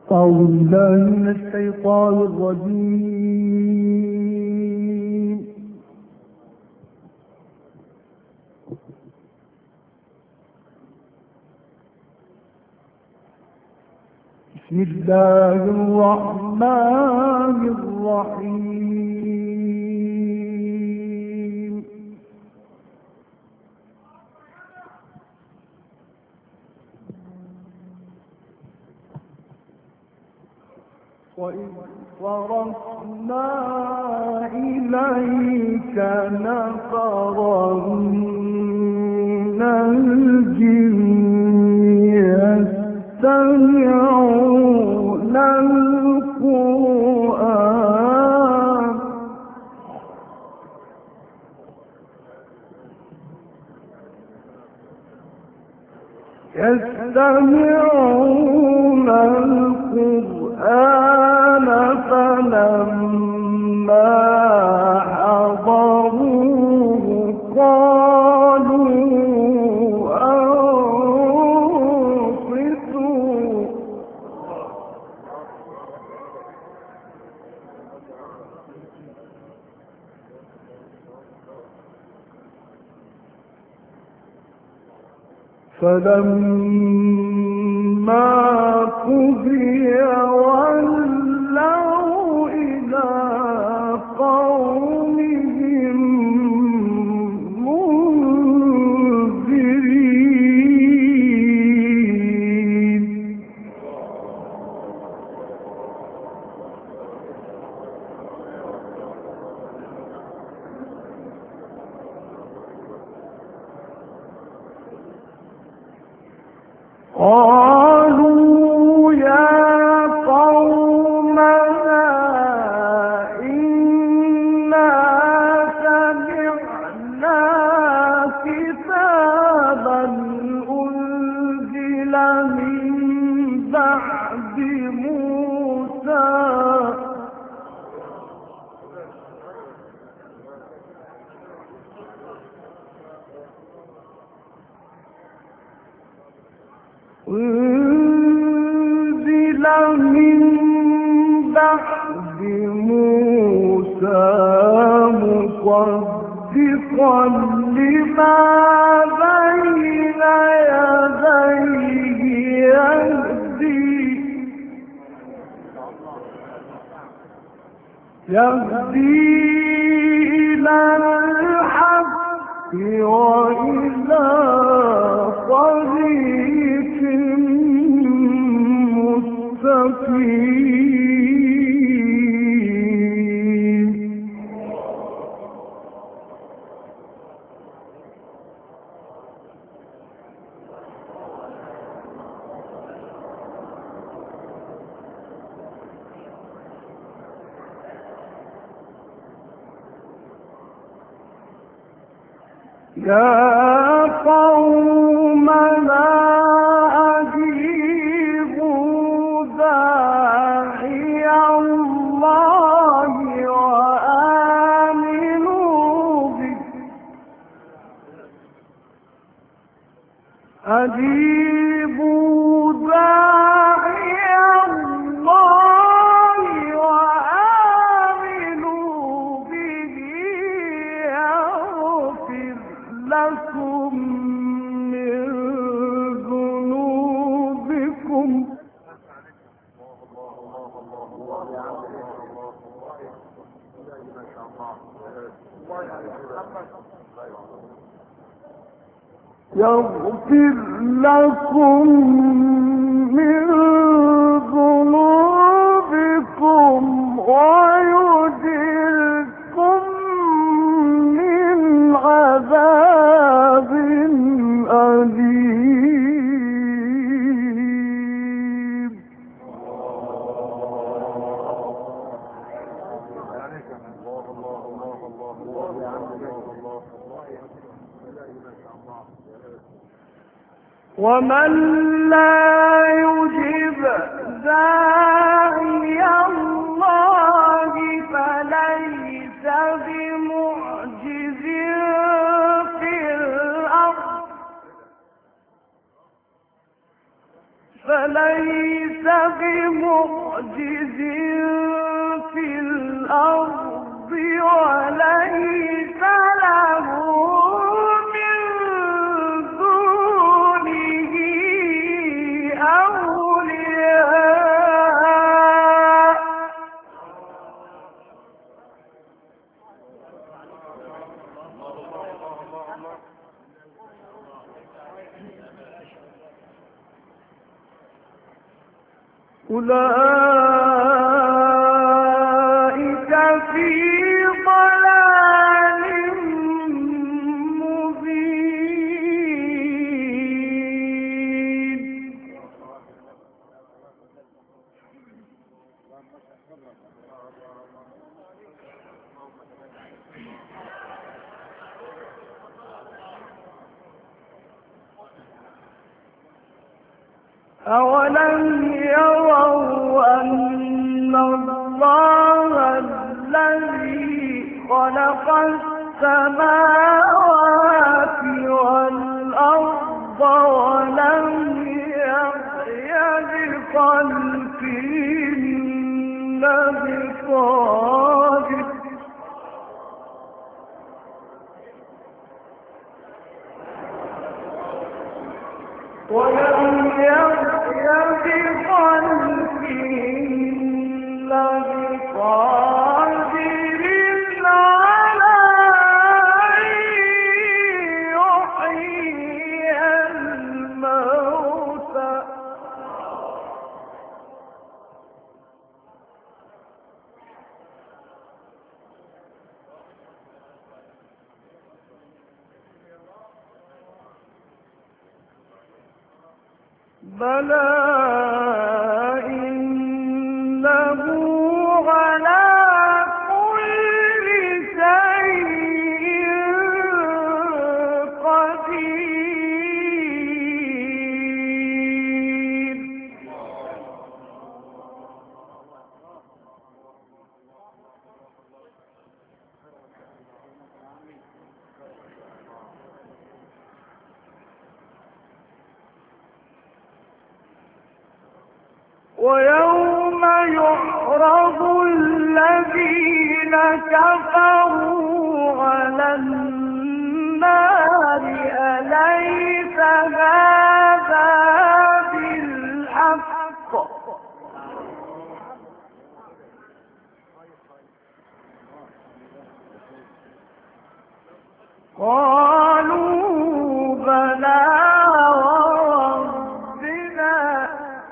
أعوذ بالله من الشيطان الرجيم. بسم الله الرحمن الرحيم. وإذ صرفنا إليك نفرا من الجن يستمعون القرآن فلما حضروه قالوا أنصتوا فلما قضي ولوا إلى قومهم منذرين. قالوا يا قومنا إنا سمعنا كتابا أنزل من بعد موسى مصدقا لما بين يديه يهدي إلى الحق وإلى طريق مستقيم. يا قومنا أجيبوا داعي الله وآمنوا به أجيبوا داعي الله وآمنوا به يغفر لكم من ذنوبكم يغفر لكم من ذنوبكم ويجركم من عذاب أليم. ومن لا يجب داعي الله فليس بمعجز في الأرض فليس بمعجز بمعجز في الأرض وليس له من دونه أولياء أولئك في ضلال مبين أولم يروا أن الله الذي خلق السماوات والأرض ولم يعي بخلقهن بقادر ولم يعي بخلقهن بقادر على أن يحيي الموتى بلى إنه على كل شيء قدير ويوم يعرض الذين كفروا على النار أليس هذا بالحق قالوا بلى وربنا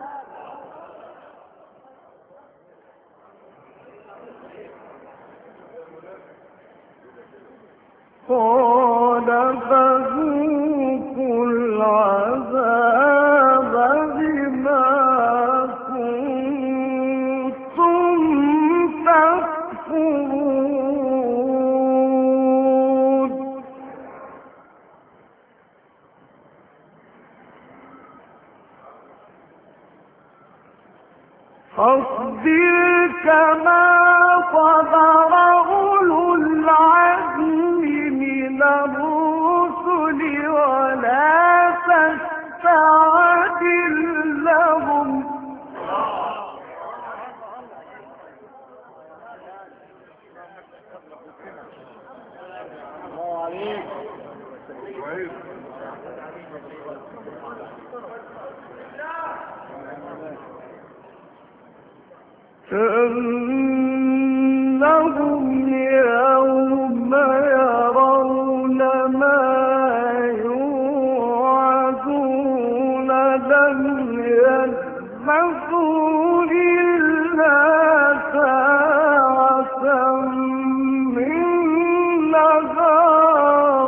قال فذوقوا العذاب بما كنتم تكفرون فاصبر كما صبر أولو العزم من الرسل ولا تستعجل لهم كأنهم يوم يرون ما يوعدون لم يلبثوا إلا ساعة من نهار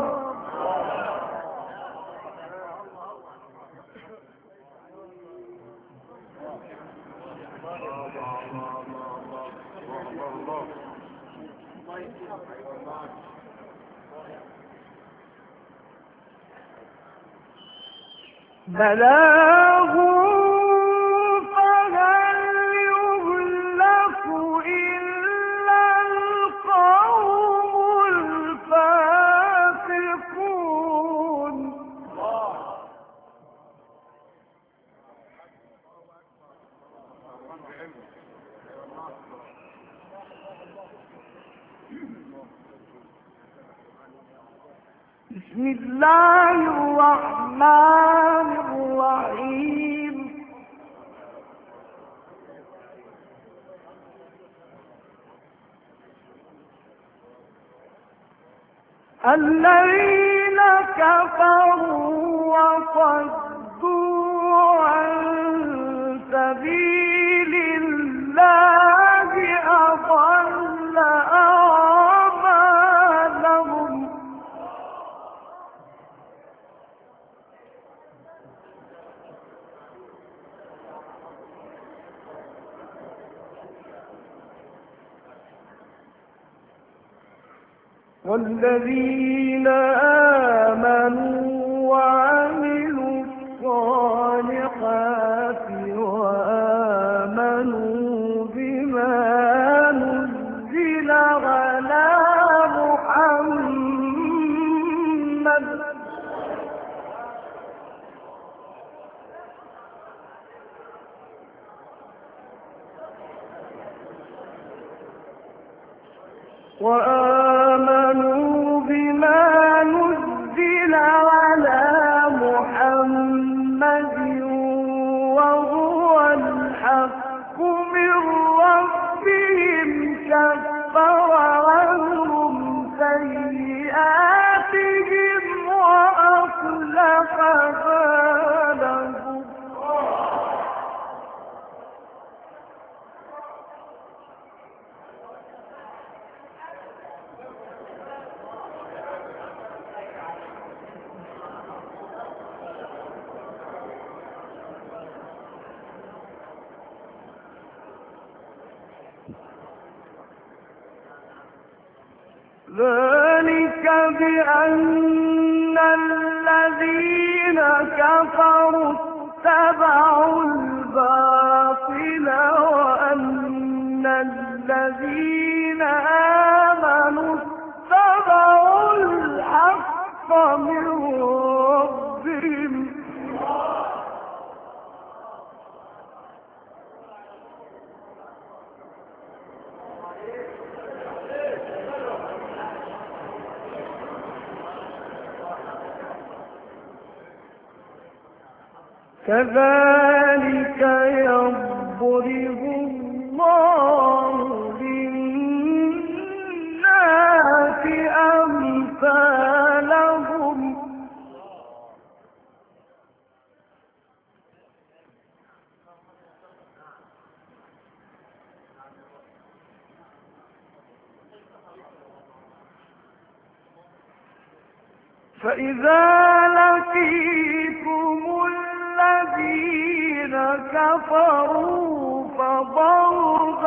بلاغ فهل يهلك إلا القوم الفاسقون بسم الله الرحمن الرحيم. الذين كفروا وصدوا عن سبيل الله أضل أعمالهم. والذين آمنوا وعملوا الصالحات وآمنوا بما نزل على محمد وهو الحق من ربهم كفر عنهم سيئاتهم وأصلح بالهم. ذلك بأن الذين كفروا اتبعوا الباطل وأن الذين آمنوا اتبعوا الحق من ربهم. كذلك يضرب الله للناس أمثالهم. فإذا لقيتم الذين كفروا فضرب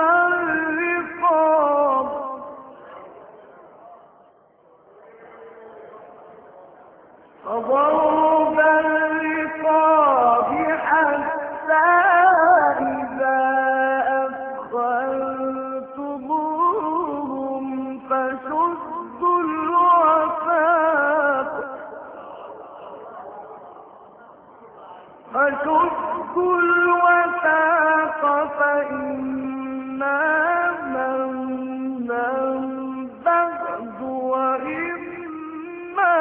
الرقاب حتى إذا أثخنتموهم فشدوا الوثاق فإما منا بعد وإما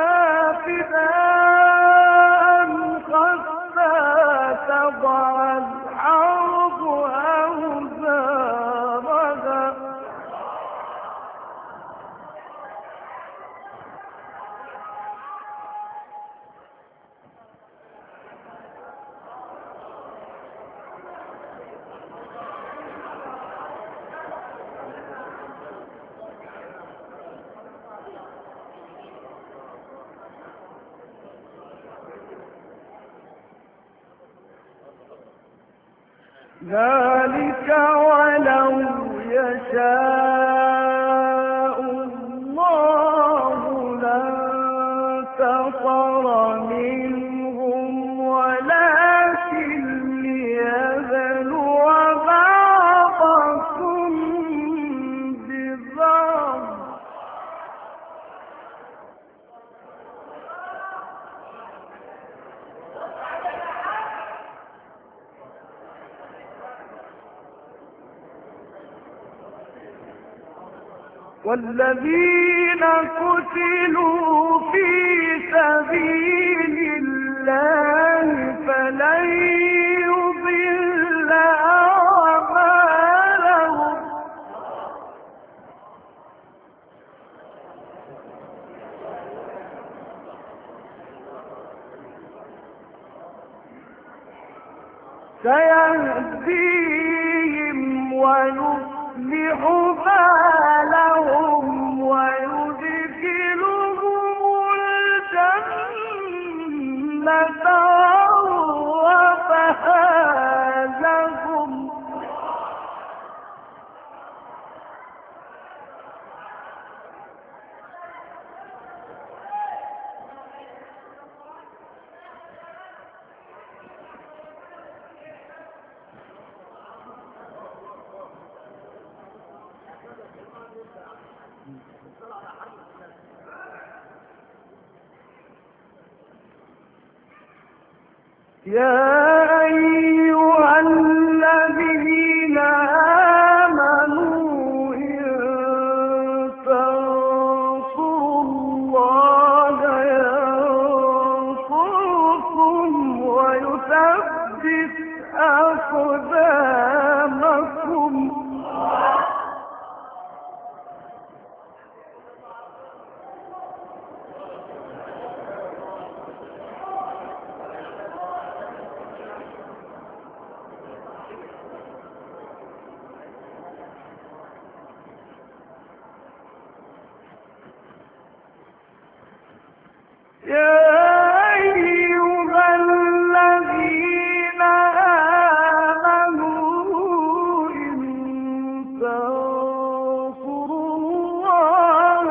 فداء حتى تضع الحرب أوزارها. ذلك ولو يشاء الله لانتصر منهم ولكن ليبلو بعضكم ببعض. والذين قتلوا في سبيل الله فلن يضل أعمالهم سيهديهم ويصلح بالهم ويدخلهم الجنة عرفها لهم يا أيها الذين آمنوا إن تنصروا الله ينصركم ويثبت أقدامكم يا أيها الذين آمنوا إن تنصروا الله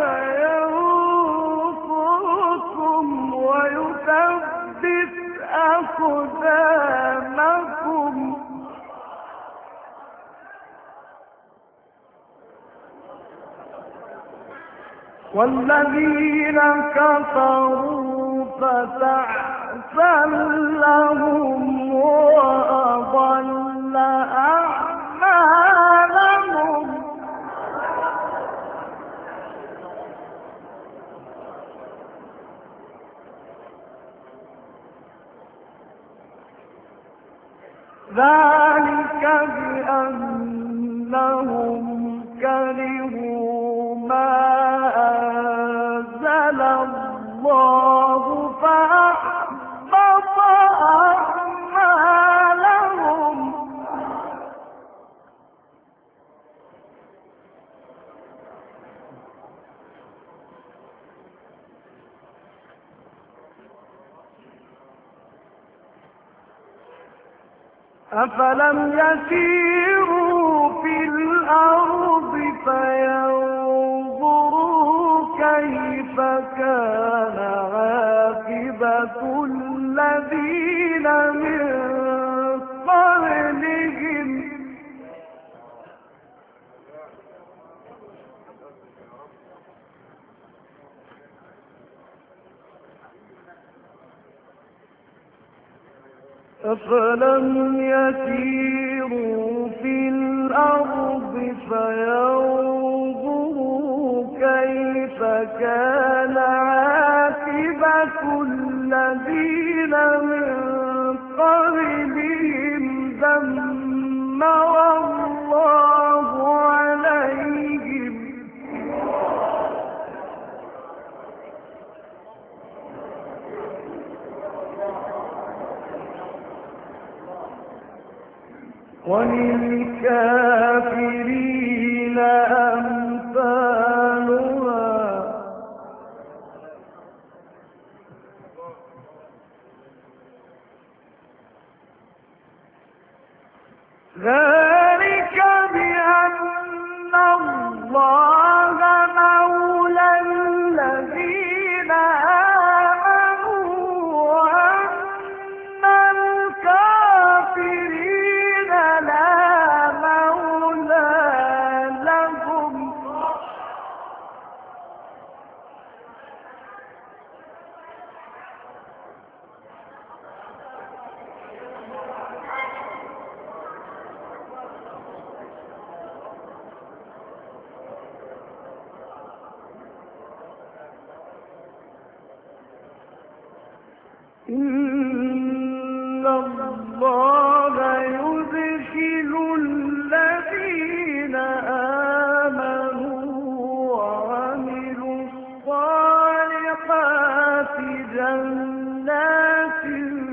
ينصركم ويثبت أقدامكم والذين كفروا فتعسا لهم وأضل أعمالهم ذلك بأنهم كرهوا ما أنزل الله فأحبط أعمالهم أفلم يسيروا في الأرض فينظروا كيف كان عاقبة الذين من قبلهم أفلم يسيروا في الأرض فينظروا كيف كان عاقبة الذين من قبلهم دمر الله عليهم وللكافرين أمثالها ذلك بأن الله مولى الذين آمنوا وأن الكافرين لا مولى لهم إن الله يدخل الذين آمنوا وعملوا الصالحات جنات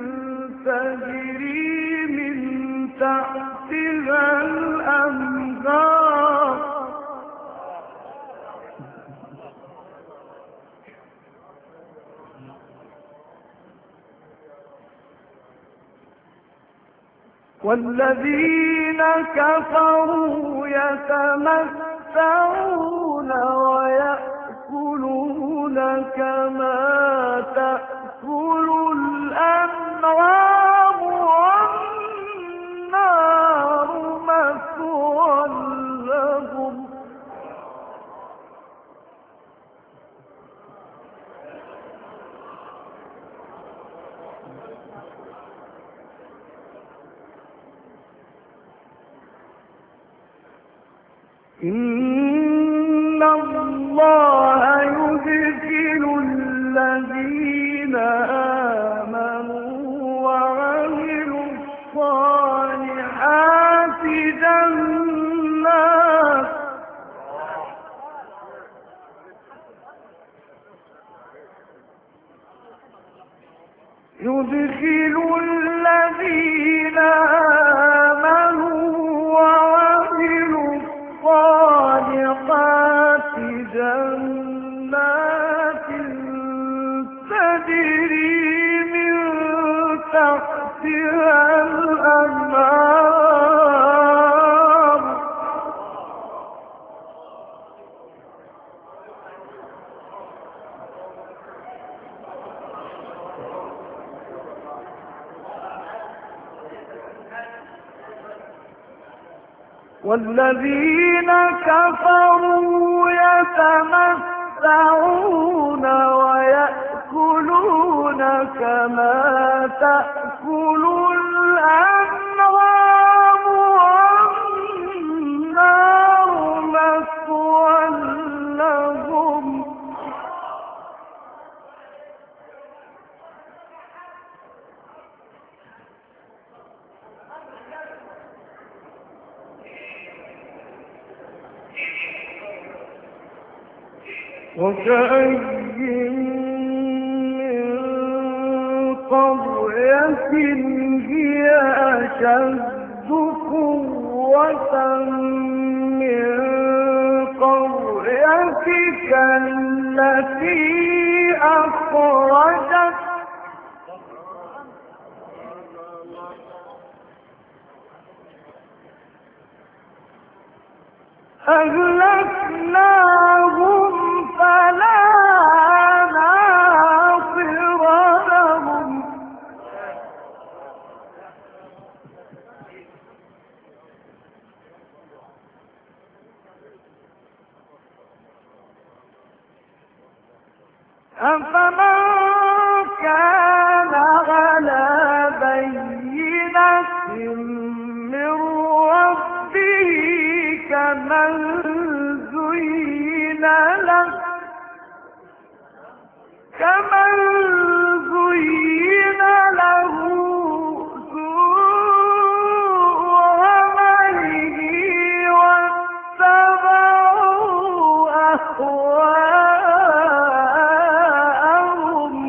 تجري من تحتها الأنهار والذين كفروا يتمتعون ويأكلون كما تأكل الأنعام والنار مثوى لهم إن الله يدخل الذين آمنوا وعملوا الصالحات جنات يدخل الذين آمنوا وعملوا الصالحات جنات تجري من تحتها الأنهار والذين كفروا يتمتعون ويأكلون كما تأكل الأنعام والنار مثوى لهم وكأين من قرية هي أشد قوة من قريتك التي أخرجت أهلكناهم فلا ناصر لهم أفمن كان على بينة من ربه كمن زين له سوء عمله واتبعوا أهواءهم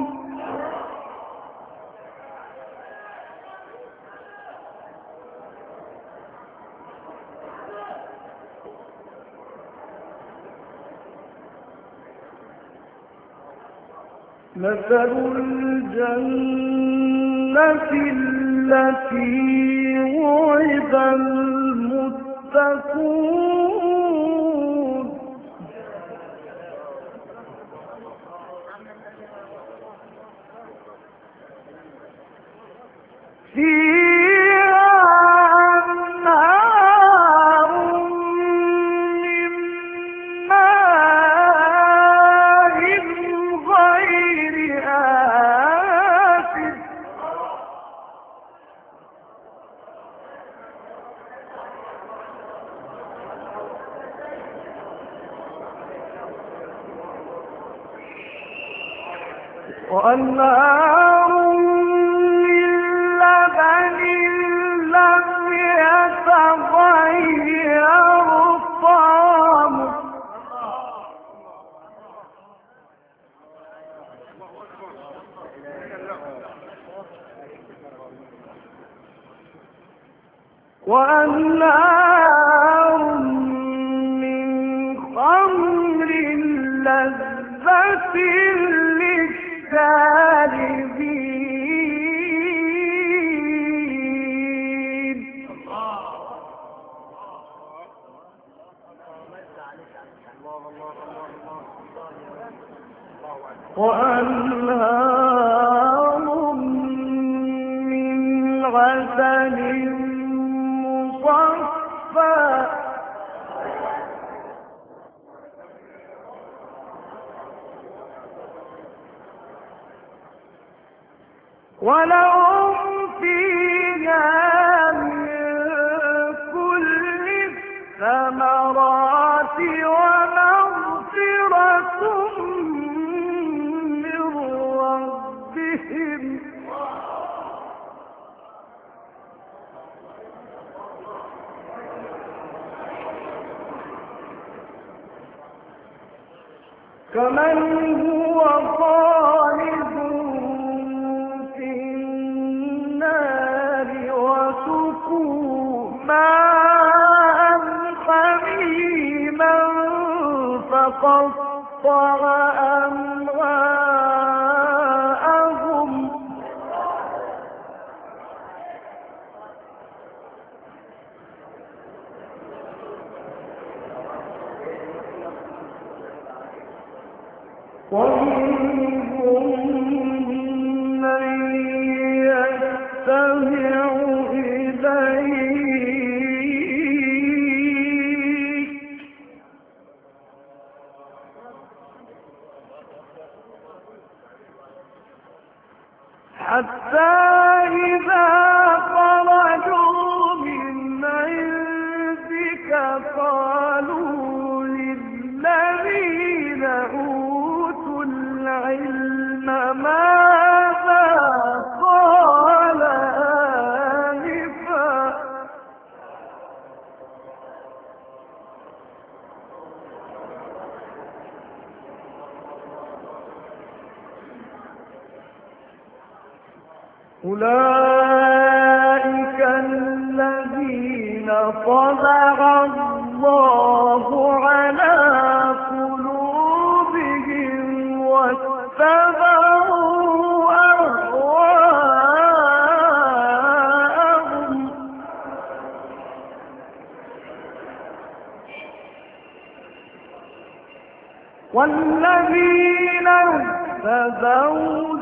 مثل الجنة التي وعد المتقون فيها أنهار من ماء غير آسن وأنهار وأنهار من عسل مصفى ولهم فيها من كل الثمرات ومغفرة من ربهم كمن هو خالد في النار وسقوا ماء حميما فقطع أمعاءهم ومنهم من يستمع إليك حتى إذا خرجوا من عندك قالوا للذين أوتوا العلم ماذا قال آنفا أولئك الذين طبع الله على قلوبهم واتبعوا أهواءهم والذين اهتدوا